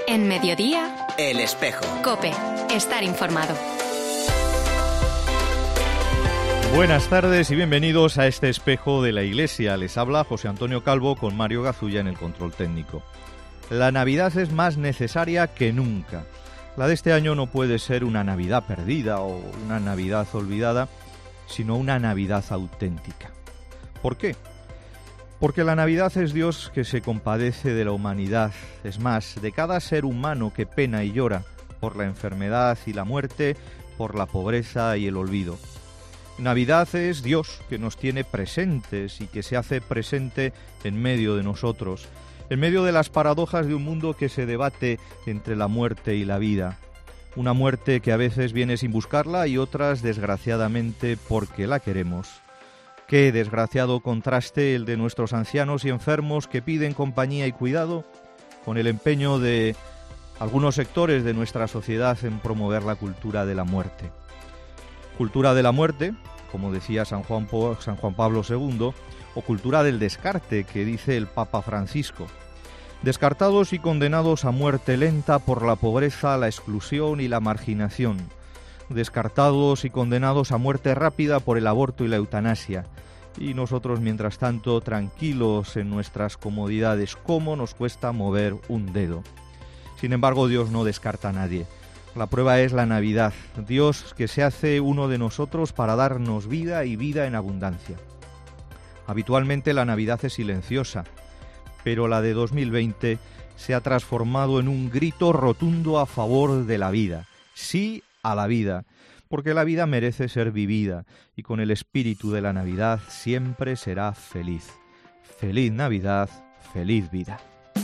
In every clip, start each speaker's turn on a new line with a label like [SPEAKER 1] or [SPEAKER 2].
[SPEAKER 1] En Mediodía,
[SPEAKER 2] El Espejo.
[SPEAKER 1] COPE. Estar informado.
[SPEAKER 3] Buenas tardes y bienvenidos a este Espejo de la Iglesia. Les habla José Antonio Calvo con Mario Gazulla en el control técnico. La Navidad es más necesaria que nunca. La de este año no puede ser una Navidad perdida o una Navidad olvidada, sino una Navidad auténtica. ¿Por qué? Porque la Navidad es Dios que se compadece de la humanidad, es más, de cada ser humano que pena y llora por la enfermedad y la muerte, por la pobreza y el olvido. Navidad es Dios que nos tiene presentes y que se hace presente en medio de nosotros, en medio de las paradojas de un mundo que se debate entre la muerte y la vida. Una muerte que a veces viene sin buscarla y otras, desgraciadamente, porque la queremos. Qué desgraciado contraste el de nuestros ancianos y enfermos que piden compañía y cuidado con el empeño de algunos sectores de nuestra sociedad en promover la cultura de la muerte. Cultura de la muerte, como decía San Juan Pablo II, o cultura del descarte, que dice el Papa Francisco. Descartados y condenados a muerte lenta por la pobreza, la exclusión y la marginación. Descartados y condenados a muerte rápida por el aborto y la eutanasia. Y nosotros, mientras tanto, tranquilos en nuestras comodidades. ¿Cómo nos cuesta mover un dedo? Sin embargo, Dios no descarta a nadie. La prueba es la Navidad. Dios que se hace uno de nosotros para darnos vida y vida en abundancia. Habitualmente la Navidad es silenciosa, pero la de 2020 se ha transformado en un grito rotundo a favor de la vida. Sí a la vida, porque la vida merece ser vivida y con el espíritu de la Navidad siempre será feliz. Feliz Navidad, feliz vida.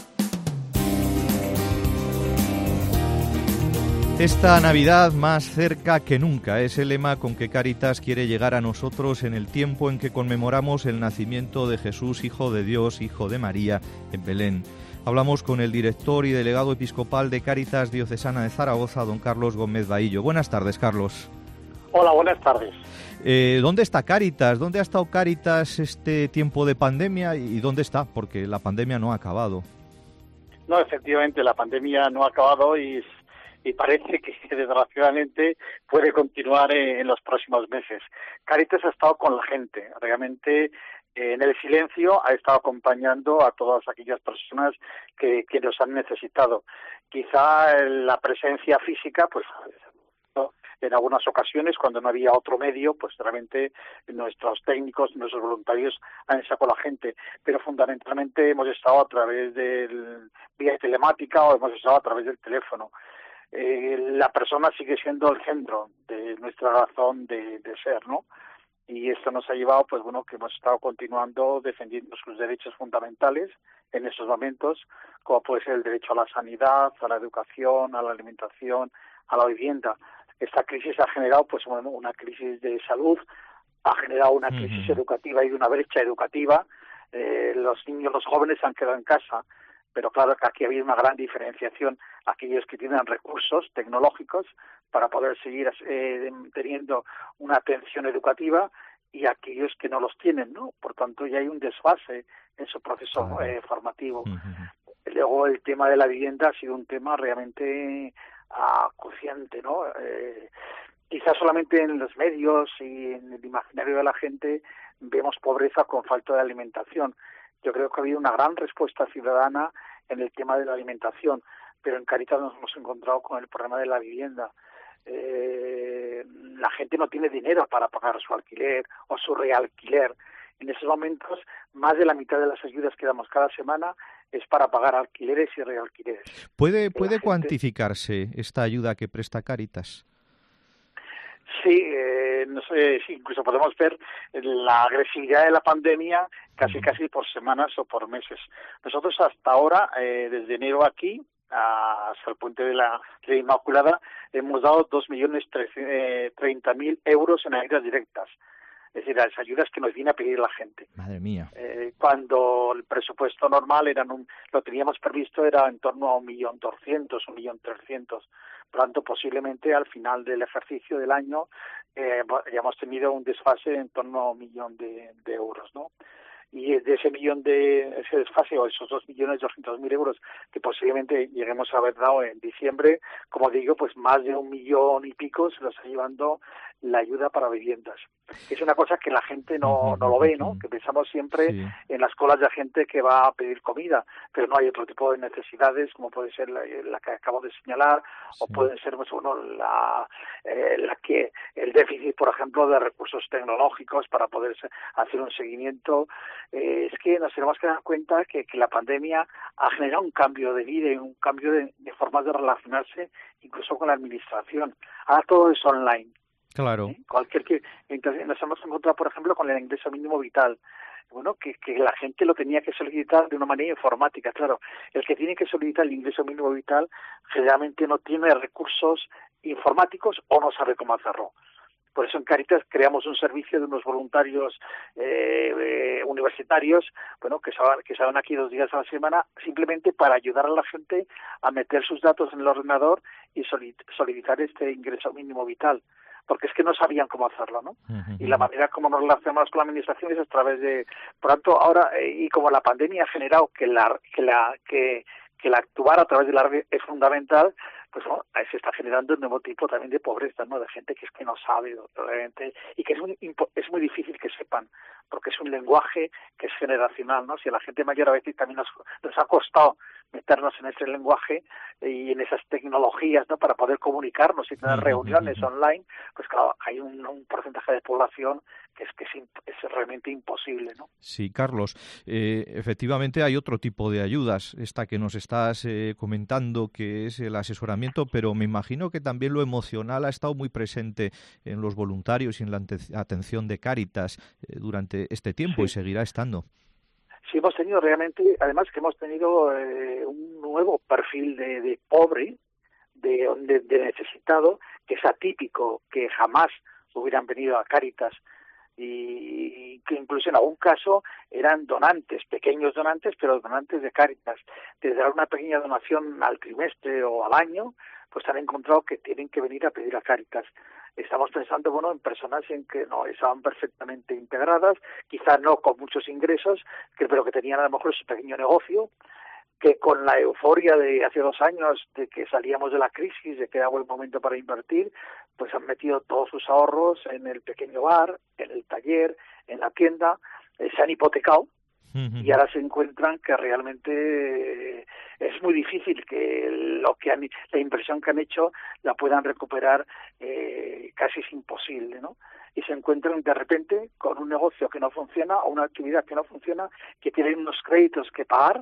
[SPEAKER 3] Esta Navidad más cerca que nunca es el lema con que Cáritas quiere llegar a nosotros en el tiempo en que conmemoramos el nacimiento de Jesús, Hijo de Dios, Hijo de María, en Belén. Hablamos con el director y delegado episcopal de Cáritas Diocesana de Zaragoza, don Carlos Gómez Bahillo. Buenas tardes, Carlos.
[SPEAKER 4] Hola, buenas tardes.
[SPEAKER 3] ¿Dónde está Cáritas? ¿Dónde ha estado Cáritas este tiempo de pandemia y dónde está? Porque la pandemia no ha acabado.
[SPEAKER 4] No, efectivamente, la pandemia no ha acabado y parece que desgraciadamente puede continuar en los próximos meses. Cáritas ha estado con la gente, realmente en el silencio ha estado acompañando a todas aquellas personas que nos han necesitado. Quizá la presencia física, pues en algunas ocasiones, cuando no había otro medio, pues realmente nuestros técnicos, nuestros voluntarios han estado con la gente, pero fundamentalmente hemos estado a través del vía telemática o hemos estado a través del teléfono. La persona sigue siendo el centro de nuestra razón de ser, ¿no? Y esto nos ha llevado, pues bueno, que hemos estado continuando defendiendo sus derechos fundamentales en estos momentos, como puede ser el derecho a la sanidad, a la educación, a la alimentación, a la vivienda. Esta crisis ha generado, pues bueno, una crisis de salud, ha generado una crisis educativa y una brecha educativa. Los niños, los jóvenes se han quedado en casa, pero claro que aquí ha habido una gran diferenciación. Aquellos que tienen recursos tecnológicos para poder seguir teniendo una atención educativa y aquellos que no los tienen, ¿no? Por tanto, ya hay un desfase en su proceso formativo. Luego, el tema de la vivienda ha sido un tema realmente acuciante, ¿no? Quizás solamente en los medios y en el imaginario de la gente vemos pobreza con falta de alimentación. Yo creo que ha habido una gran respuesta ciudadana en el tema de la alimentación, pero en Cáritas nos hemos encontrado con el problema de la vivienda. La gente no tiene dinero para pagar su alquiler o su realquiler. En esos momentos, más de la mitad de las ayudas que damos cada semana es para pagar alquileres y realquileres.
[SPEAKER 3] ¿Puede cuantificarse esta ayuda que presta Cáritas?
[SPEAKER 4] Sí, no sé, sí, incluso podemos ver la agresividad de la pandemia casi por semanas o por meses. Nosotros hasta ahora, desde enero aquí, hasta el puente de la Inmaculada, hemos dado 2.030.000 euros en ayudas directas. Es decir, las ayudas que nos viene a pedir la gente.
[SPEAKER 3] Madre mía.
[SPEAKER 4] Cuando el presupuesto normal lo teníamos previsto, era en torno a 1.200.000, 1.300.000. Por lo tanto, posiblemente al final del ejercicio del año hayamos tenido un desfase en torno a 1.000.000 de euros, ¿no? y de ese ese desfase o esos 2.200.000 euros que posiblemente lleguemos a haber dado en diciembre, como digo, pues más de 1 millón y pico se lo está llevando la ayuda para viviendas. Es una cosa que la gente no lo ve, ¿no? Que pensamos siempre en las colas de gente que va a pedir comida, pero no hay otro tipo de necesidades como puede ser la que acabo de señalar, o puede ser pues, bueno, el déficit, por ejemplo, de recursos tecnológicos para poder hacer un seguimiento. Es que nos tenemos que dar cuenta que la pandemia ha generado un cambio de vida y un cambio de formas de relacionarse, incluso con la administración. Ahora todo es online.
[SPEAKER 3] Claro.
[SPEAKER 4] Entonces nos hemos encontrado, por ejemplo, con el ingreso mínimo vital. Bueno, que la gente lo tenía que solicitar de una manera informática. Claro, el que tiene que solicitar el ingreso mínimo vital generalmente no tiene recursos informáticos o no sabe cómo hacerlo. Por eso en Cáritas creamos un servicio de unos voluntarios universitarios, bueno, que se van aquí 2 días a la semana, simplemente para ayudar a la gente a meter sus datos en el ordenador y solicitar este ingreso mínimo vital. Porque es que no sabían cómo hacerlo, ¿no? Y la manera como nos relacionamos con la administración es a través de... Por tanto, ahora, y como la pandemia ha generado que el actuar a través de la red es fundamental, pues bueno, se está generando un nuevo tipo también de pobreza, ¿no? De gente que es que no sabe realmente y que es muy difícil que sepan, porque es un lenguaje que es generacional, ¿no? Si a la gente mayor a veces también nos ha costado meternos en ese lenguaje y en esas tecnologías, ¿no? Para poder comunicarnos y tener reuniones online, pues claro, hay un porcentaje de población que es realmente imposible, ¿no?
[SPEAKER 3] Sí, Carlos, efectivamente hay otro tipo de ayudas, esta que nos estás comentando, que es el asesoramiento, pero me imagino que también lo emocional ha estado muy presente en los voluntarios y en la atención de Cáritas durante este tiempo y seguirá estando.
[SPEAKER 4] Sí, hemos tenido realmente, además que hemos tenido un nuevo perfil de pobre, de necesitado, que es atípico, que jamás hubieran venido a Cáritas, y que incluso en algún caso eran donantes, pequeños donantes, pero donantes de Cáritas. Desde dar una pequeña donación al trimestre o al año, pues han encontrado que tienen que venir a pedir a Cáritas. Estamos pensando, bueno, en personas en que no estaban perfectamente integradas, quizás no con muchos ingresos, pero que tenían a lo mejor su pequeño negocio, que con la euforia de hace 2 años de que salíamos de la crisis, de que era buen momento para invertir, pues han metido todos sus ahorros en el pequeño bar, en el taller, en la tienda, se han hipotecado y ahora se encuentran que realmente es muy difícil que la inversión que han hecho la puedan recuperar, casi es imposible, ¿no? Y se encuentran de repente con un negocio que no funciona o una actividad que no funciona, que tienen unos créditos que pagar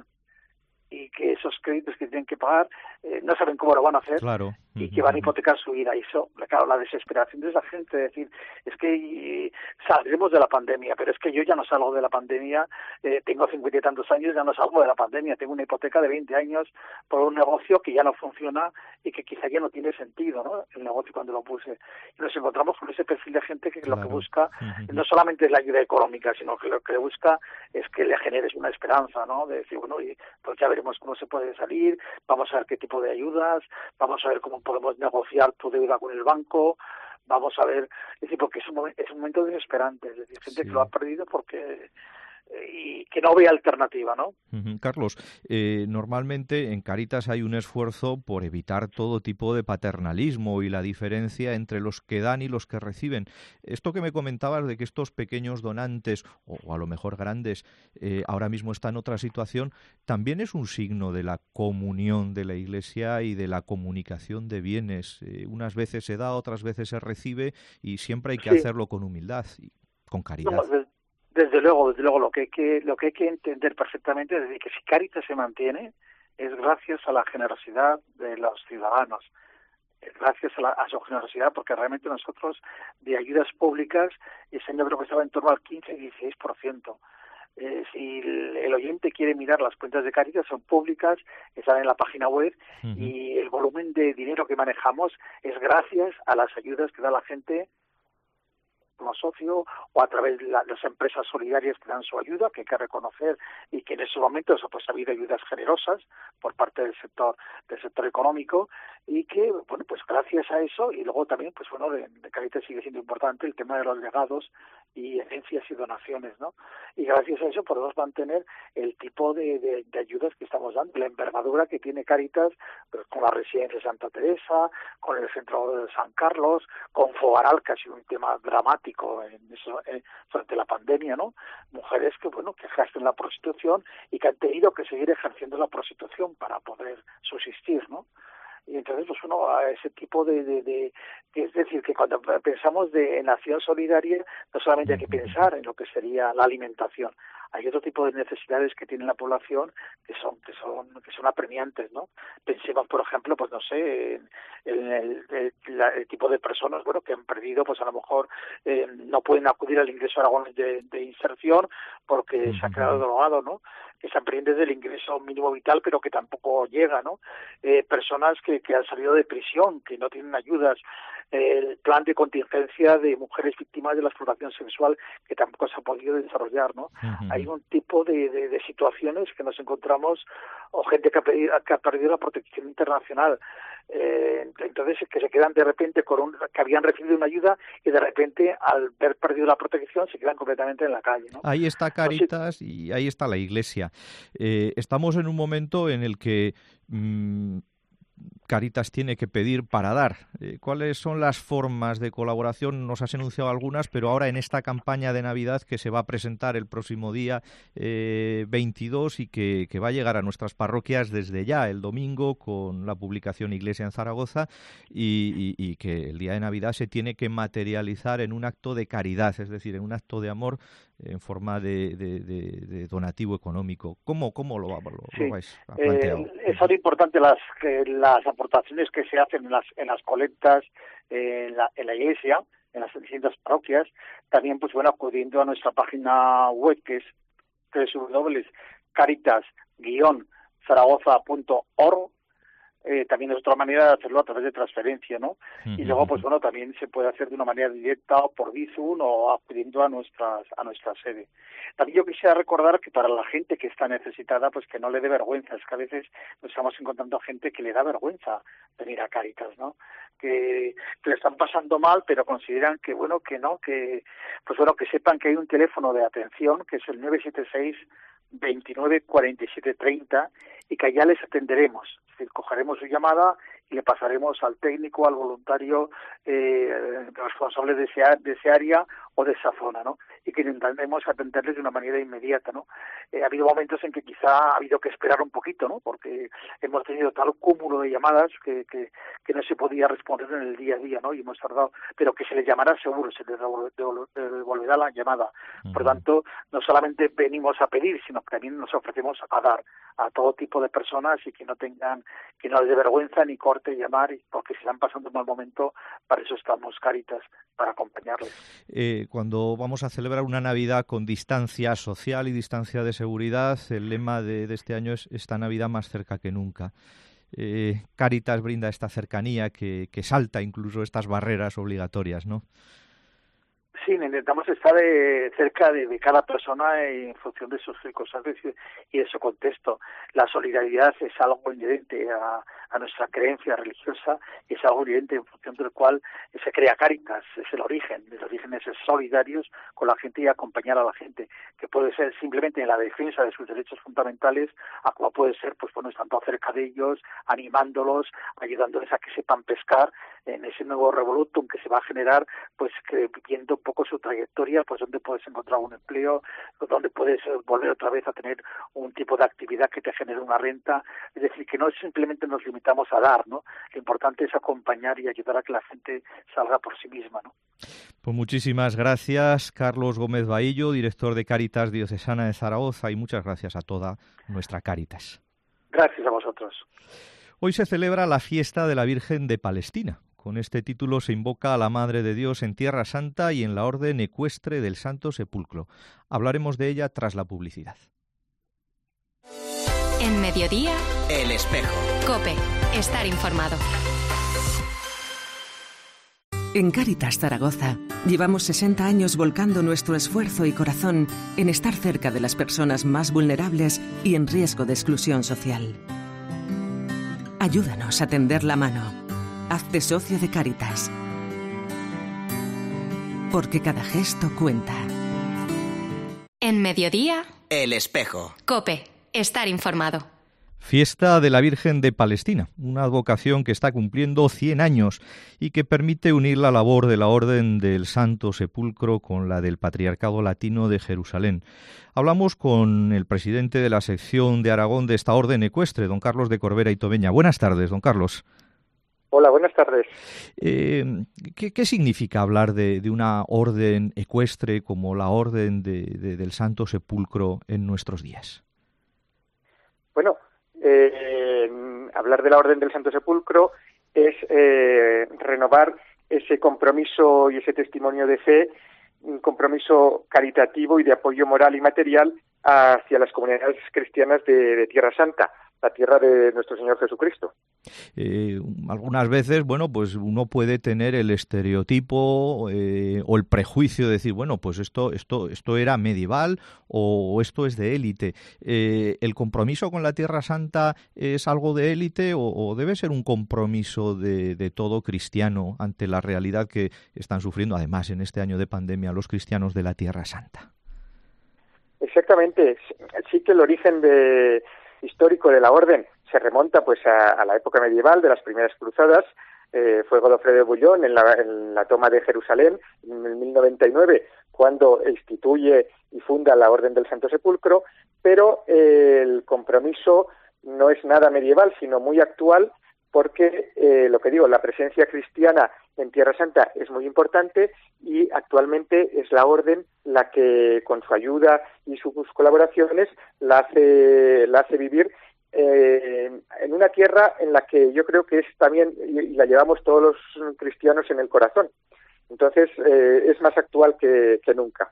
[SPEAKER 4] y que esos créditos que tienen que pagar no saben cómo lo van a hacer.
[SPEAKER 3] Claro.
[SPEAKER 4] Y que van a hipotecar su vida. Y eso, claro, la desesperación de esa gente, de decir, es que saldremos de la pandemia, pero es que yo ya no salgo de la pandemia, tengo 50 y tantos años, ya no salgo de la pandemia, tengo una hipoteca de 20 años por un negocio que ya no funciona y que quizá ya no tiene sentido, ¿no? El negocio cuando lo puse. Y nos encontramos con ese perfil de gente que lo que busca no solamente es la ayuda económica, sino que lo que busca es que le generes una esperanza, ¿no? De decir, bueno, pues ya veremos cómo se puede salir, vamos a ver qué tipo de ayudas, vamos a ver cómo podemos negociar tu deuda con el banco, vamos a ver, es decir, porque es un momento desesperante, es decir, gente que lo ha perdido porque y que no ve alternativa, ¿no?
[SPEAKER 3] Carlos, normalmente en Cáritas hay un esfuerzo por evitar todo tipo de paternalismo y la diferencia entre los que dan y los que reciben. Esto que me comentabas de que estos pequeños donantes, o a lo mejor grandes, ahora mismo están en otra situación, también es un signo de la comunión de la Iglesia y de la comunicación de bienes. Unas veces se da, otras veces se recibe y siempre hay que hacerlo con humildad y con caridad.
[SPEAKER 4] No, desde luego, lo que hay que entender perfectamente es que si Cáritas se mantiene es gracias a la generosidad de los ciudadanos, gracias a su generosidad, porque realmente nosotros de ayudas públicas ese año creo que estaba en torno al 15 y 16%. Si el oyente quiere mirar las cuentas de Cáritas, son públicas, están en la página web y el volumen de dinero que manejamos es gracias a las ayudas que da la gente como socio o a través de las empresas solidarias que dan su ayuda, que hay que reconocer y que en esos momentos pues ha habido ayudas generosas por parte del sector económico y que bueno pues gracias a eso y luego también pues bueno de Cáritas sigue siendo importante el tema de los legados y herencias y donaciones, ¿no? Y gracias a eso podemos mantener el tipo de ayudas que estamos dando, la envergadura que tiene Cáritas, pues, con la residencia de Santa Teresa, con el centro de San Carlos, con Fogaral, que ha sido un tema dramático durante la pandemia, ¿no? Mujeres que, bueno, que ejercen la prostitución y que han tenido que seguir ejerciendo la prostitución para poder subsistir, ¿no? Y entonces, pues ese tipo es decir, que cuando pensamos en acción solidaria, no solamente hay que pensar en lo que sería la alimentación. Hay otro tipo de necesidades que tiene la población que son apremiantes, ¿no? Pensemos, por ejemplo, pues no sé, en el tipo de personas, bueno, que han perdido, pues a lo mejor no pueden acudir al ingreso Aragón de inserción porque se ha quedado drogado, ¿no? Que están pendientes del ingreso mínimo vital, pero que tampoco llega, ¿no? Personas que han salido de prisión, que no tienen ayudas, el plan de contingencia de mujeres víctimas de la explotación sexual, que tampoco se ha podido desarrollar, ¿no? Hay un tipo de situaciones que nos encontramos, o gente que ha perdido la protección internacional, entonces que se quedan de repente que habían recibido una ayuda y de repente al ver perdido la protección se quedan completamente en la calle, ¿no?
[SPEAKER 3] Ahí está Cáritas y ahí está la Iglesia. Estamos en un momento en el que Cáritas tiene que pedir para dar. ¿Cuáles son las formas de colaboración? Nos has enunciado algunas, pero ahora en esta campaña de Navidad que se va a presentar el próximo día 22 y que va a llegar a nuestras parroquias desde ya, el domingo, con la publicación Iglesia en Zaragoza, y que el día de Navidad se tiene que materializar en un acto de caridad, es decir, en un acto de amor en forma de donativo económico. ¿Cómo lo vais a plantear?
[SPEAKER 4] Son importantes las aportaciones que se hacen en las colectas en la iglesia, en las distintas parroquias. También, pues bueno, acudiendo a nuestra página web, que es www.caritas-zaragoza.org. También es otra manera de hacerlo a través de transferencia, ¿no? Y luego, pues bueno, también se puede hacer de una manera directa o por Bizum o acudiendo a nuestra sede. También yo quisiera recordar que para la gente que está necesitada, pues que no le dé vergüenza. Es que a veces nos estamos encontrando gente que le da vergüenza venir a Cáritas, ¿no? Que le están pasando mal, pero consideran que, bueno, que no, que sepan que hay un teléfono de atención, que es el 976 29 47 30, y que allá les atenderemos. Es decir, cogeremos su llamada y le pasaremos al técnico, al voluntario responsable de ese área o de esa zona, ¿no? Y que intentaremos atenderles de una manera inmediata, ¿no? Ha habido momentos en que quizá ha habido que esperar un poquito, ¿no? Porque hemos tenido tal cúmulo de llamadas que no se podía responder en el día a día, ¿no? Y hemos tardado, pero que se les llamará seguro, se les devolverá la llamada. Por tanto, no solamente venimos a pedir, sino que también nos ofrecemos a dar a todo tipo de personas y que no les dé vergüenza ni corte llamar, porque si están pasando un mal momento, para eso estamos Cáritas, para acompañarles.
[SPEAKER 3] Cuando vamos a celebrar una Navidad con distancia social y distancia de seguridad, el lema de este año es esta Navidad más cerca que nunca. Cáritas brinda esta cercanía que salta incluso estas barreras obligatorias, ¿no?
[SPEAKER 4] Sí, intentamos estar cerca de cada persona en función de sus circunstancias y de su contexto. La solidaridad es algo inherente a nuestra creencia religiosa y es algo inherente en función del cual se crea Cáritas. Es el origen es ser solidarios con la gente y acompañar a la gente, que puede ser simplemente en la defensa de sus derechos fundamentales, a como puede ser, pues bueno, estando cerca de ellos, animándolos, ayudándoles a que sepan pescar en ese nuevo revolutum que se va a generar, pues que viendo un poco su trayectoria, pues donde puedes encontrar un empleo, donde puedes volver otra vez a tener un tipo de actividad que te genere una renta. Es decir, que no simplemente nos limitamos a dar, ¿no? Lo importante es acompañar y ayudar a que la gente salga por sí misma, ¿no?
[SPEAKER 3] Pues muchísimas gracias, Carlos Gómez Bahillo, director de Cáritas Diocesana de Zaragoza, y muchas gracias a toda nuestra Cáritas.
[SPEAKER 4] Gracias a vosotros.
[SPEAKER 3] Hoy se celebra la fiesta de la Virgen de Palestina. Con este título se invoca a la Madre de Dios en Tierra Santa y en la Orden Ecuestre del Santo Sepulcro. Hablaremos de ella tras la publicidad.
[SPEAKER 1] En Mediodía,
[SPEAKER 2] El Espejo.
[SPEAKER 1] COPE. Estar informado.
[SPEAKER 5] En Cáritas Zaragoza llevamos 60 años volcando nuestro esfuerzo y corazón en estar cerca de las personas más vulnerables y en riesgo de exclusión social. Ayúdanos a tender la mano. Hazte socio de Cáritas. porque cada gesto cuenta.
[SPEAKER 1] En Mediodía,
[SPEAKER 2] El Espejo.
[SPEAKER 1] COPE. Estar informado.
[SPEAKER 3] Fiesta de la Virgen de Palestina, una advocación que está cumpliendo 100 años y que permite unir la labor de la Orden del Santo Sepulcro con la del Patriarcado Latino de Jerusalén. Hablamos con el presidente de la sección de Aragón de esta orden ecuestre, don Carlos de Corbera y Tobeña. Buenas tardes, don Carlos.
[SPEAKER 6] Hola, buenas tardes.
[SPEAKER 3] ¿Qué significa hablar de una orden ecuestre como la Orden del Santo Sepulcro en nuestros días?
[SPEAKER 6] Bueno, hablar de la Orden del Santo Sepulcro es renovar ese compromiso y ese testimonio de fe, un compromiso caritativo y de apoyo moral y material hacia las comunidades cristianas de Tierra Santa, la tierra de nuestro Señor Jesucristo.
[SPEAKER 3] Algunas veces, bueno, pues uno puede tener el estereotipo o el prejuicio de decir, bueno, pues esto era medieval o esto es de élite. ¿El compromiso con la Tierra Santa es algo de élite o debe ser un compromiso de todo cristiano ante la realidad que están sufriendo, además, en este año de pandemia, los cristianos de la Tierra Santa?
[SPEAKER 6] Exactamente. Sí que el origen histórico de la orden se remonta pues a la época medieval de las primeras cruzadas. Fue Godofredo de Bouillon en la toma de Jerusalén en el 1099 cuando instituye y funda la Orden del Santo Sepulcro, pero el compromiso no es nada medieval sino muy actual, porque lo que digo, la presencia cristiana en Tierra Santa es muy importante y actualmente es la Orden la que, con su ayuda y sus colaboraciones, la hace vivir en una tierra en la que yo creo que es también, y la llevamos todos los cristianos en el corazón. Entonces es más actual que nunca.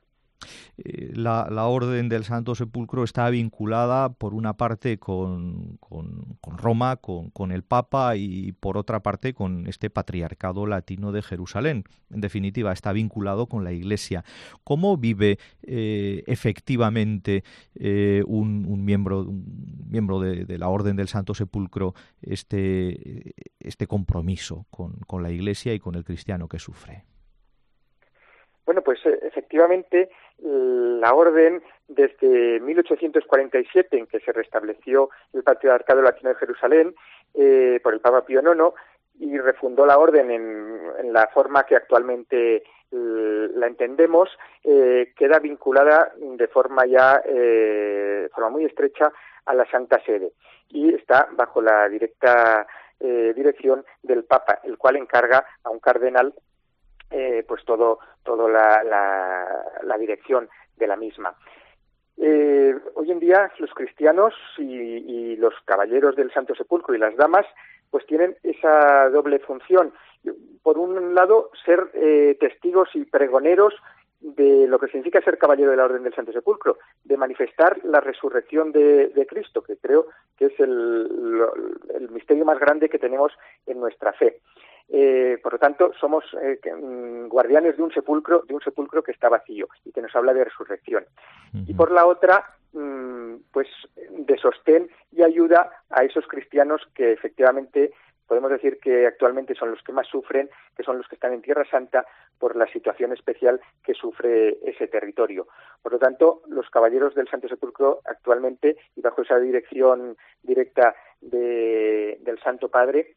[SPEAKER 3] La Orden del Santo Sepulcro está vinculada por una parte con Roma, con el Papa, y por otra parte con este Patriarcado Latino de Jerusalén. En definitiva, está vinculado con la Iglesia. ¿Cómo vive efectivamente un miembro de la Orden del Santo Sepulcro este compromiso con la Iglesia y con el cristiano que sufre?
[SPEAKER 6] Bueno, pues efectivamente la Orden, desde 1847, en que se restableció el Patriarcado Latino de Jerusalén por el Papa Pío IX, y refundó la Orden en la forma que actualmente la entendemos, queda vinculada de forma muy estrecha a la Santa Sede y está bajo la directa dirección del Papa, el cual encarga a un cardenal pues toda la dirección de la misma. Hoy en día los cristianos y los caballeros del Santo Sepulcro y las damas pues tienen esa doble función. Por un lado, ser testigos y pregoneros de lo que significa ser caballero de la Orden del Santo Sepulcro, de manifestar la resurrección de Cristo, que creo que es el misterio más grande que tenemos en nuestra fe. Por lo tanto, somos guardianes de un sepulcro que está vacío y que nos habla de resurrección. Uh-huh. Y por la otra, pues de sostén y ayuda a esos cristianos que efectivamente podemos decir que actualmente son los que más sufren, que son los que están en Tierra Santa por la situación especial que sufre ese territorio. Por lo tanto, los caballeros del Santo Sepulcro actualmente, y bajo esa dirección directa del Santo Padre,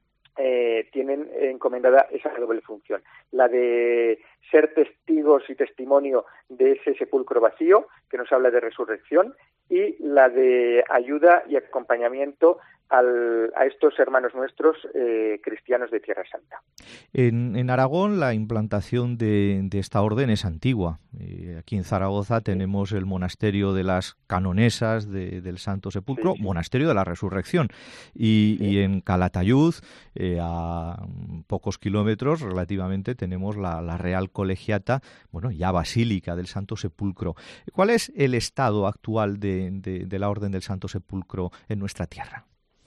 [SPEAKER 6] tienen encomendada esa doble función, la de ser testigos y testimonio de ese sepulcro vacío que nos habla de resurrección, y la de ayuda y acompañamiento a estos hermanos nuestros cristianos de Tierra Santa.
[SPEAKER 3] En Aragón la implantación de esta orden es antigua. Aquí en Zaragoza tenemos el monasterio de las Canonesas del Santo Sepulcro, sí. Monasterio de la Resurrección, y en Calatayud, a pocos kilómetros relativamente, tenemos la Real Colegiata, bueno, ya Basílica del Santo Sepulcro. ¿Cuál es el estado actual de la Orden del Santo Sepulcro en nuestra tierra?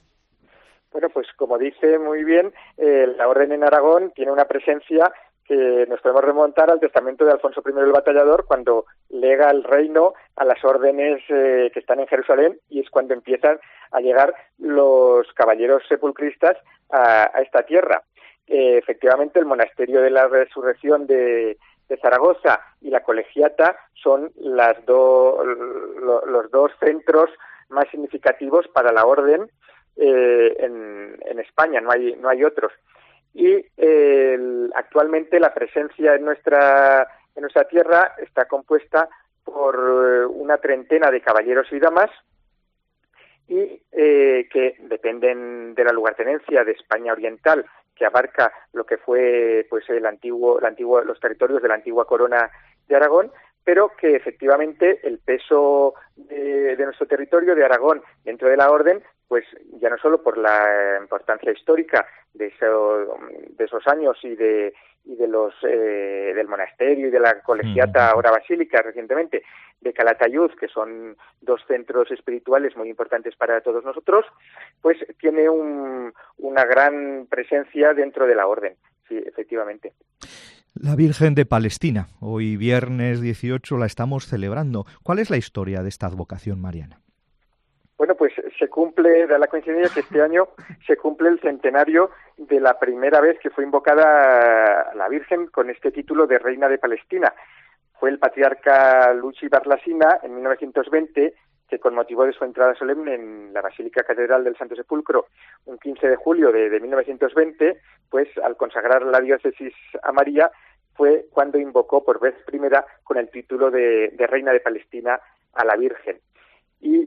[SPEAKER 6] Bueno, pues como dice muy bien, la Orden en Aragón tiene una presencia que nos podemos remontar al testamento de Alfonso I el Batallador, cuando lega el reino a las órdenes que están en Jerusalén, y es cuando empiezan a llegar los caballeros sepulcristas a esta tierra. Efectivamente, el monasterio de la Resurrección de de Zaragoza y la Colegiata son los dos centros más significativos para la orden en España, no hay otros. Y actualmente la presencia en nuestra tierra está compuesta por una treintena de caballeros y damas y que dependen de la lugartenencia de España Oriental, que abarca lo que fue pues los territorios de la antigua corona de Aragón, pero que efectivamente el peso de nuestro territorio de Aragón dentro de la orden, pues ya no solo por la importancia histórica de esos años y del monasterio y de la colegiata, ahora basílica recientemente, de Calatayud, que son dos centros espirituales muy importantes para todos nosotros, pues tiene una gran presencia dentro de la orden, sí, efectivamente.
[SPEAKER 3] La Virgen de Palestina, hoy viernes 18 la estamos celebrando. ¿Cuál es la historia de esta advocación mariana?
[SPEAKER 6] Bueno, pues da la coincidencia que este año se cumple el centenario de la primera vez que fue invocada la Virgen con este título de Reina de Palestina. Fue el patriarca Luchi Barlasina en 1920 que con motivo de su entrada solemne en la Basílica Catedral del Santo Sepulcro, un 15 de julio de 1920, pues al consagrar la diócesis a María, fue cuando invocó por vez primera con el título de Reina de Palestina a la Virgen. Y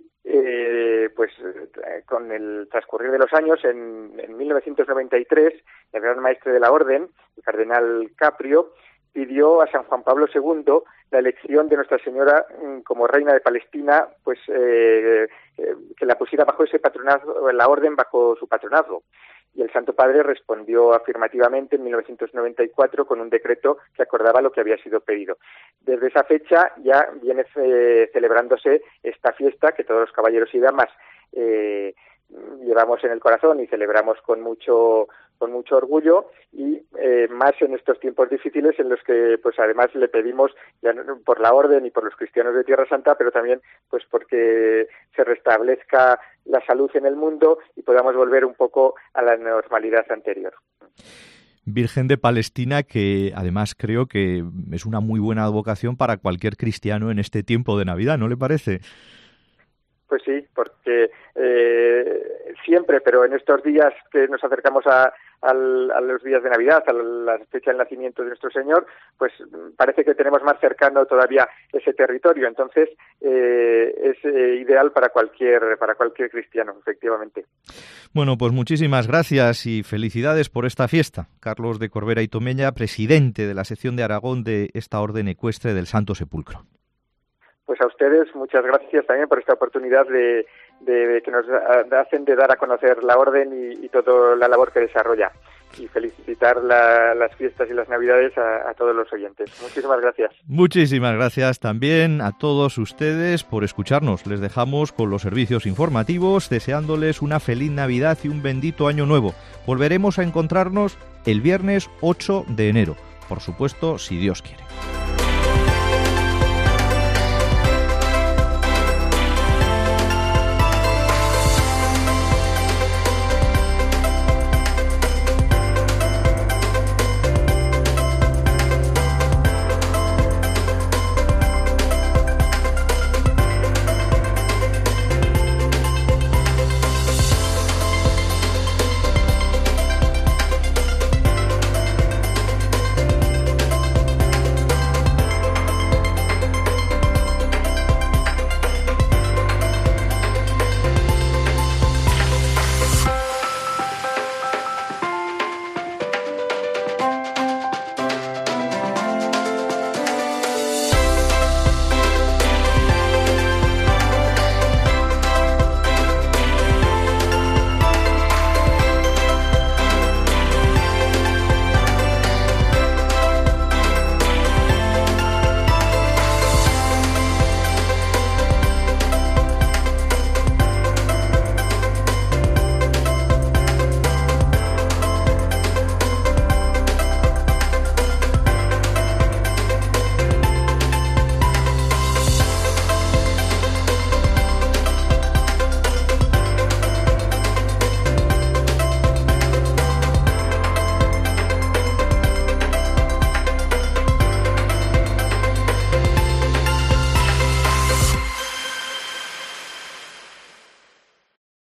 [SPEAKER 6] con el transcurrir de los años, en 1993, el gran maestre de la Orden, el cardenal Caprio, pidió a San Juan Pablo II la elección de Nuestra Señora como Reina de Palestina, pues que la pusiera bajo ese patronazgo, la Orden bajo su patronazgo. Y el Santo Padre respondió afirmativamente en 1994 con un decreto que acordaba lo que había sido pedido. Desde esa fecha ya viene celebrándose esta fiesta que todos los caballeros y damas llevamos en el corazón y celebramos con mucho orgullo, y más en estos tiempos difíciles en los que pues además le pedimos ya por la Orden y por los cristianos de Tierra Santa, pero también pues porque se restablezca la salud en el mundo y podamos volver un poco a la normalidad anterior.
[SPEAKER 3] Virgen de Palestina, que además creo que es una muy buena advocación para cualquier cristiano en este tiempo de Navidad, ¿no le parece?
[SPEAKER 6] Pues sí, porque siempre, pero en estos días que nos acercamos a los días de Navidad, a la fecha del nacimiento de nuestro Señor, pues parece que tenemos más cercano todavía ese territorio. Entonces es ideal para cualquier cristiano, efectivamente.
[SPEAKER 3] Bueno, pues muchísimas gracias y felicidades por esta fiesta. Carlos de Corbera y Tomeña, presidente de la sección de Aragón de esta Orden Ecuestre del Santo Sepulcro.
[SPEAKER 6] Pues a ustedes muchas gracias también por esta oportunidad de que nos hacen de dar a conocer la Orden y toda la labor que desarrolla. Y felicitar las fiestas y las Navidades a todos los oyentes. Muchísimas gracias.
[SPEAKER 3] Muchísimas gracias también a todos ustedes por escucharnos. Les dejamos con los servicios informativos, deseándoles una feliz Navidad y un bendito Año Nuevo. Volveremos a encontrarnos el viernes 8 de enero. Por supuesto, si Dios quiere.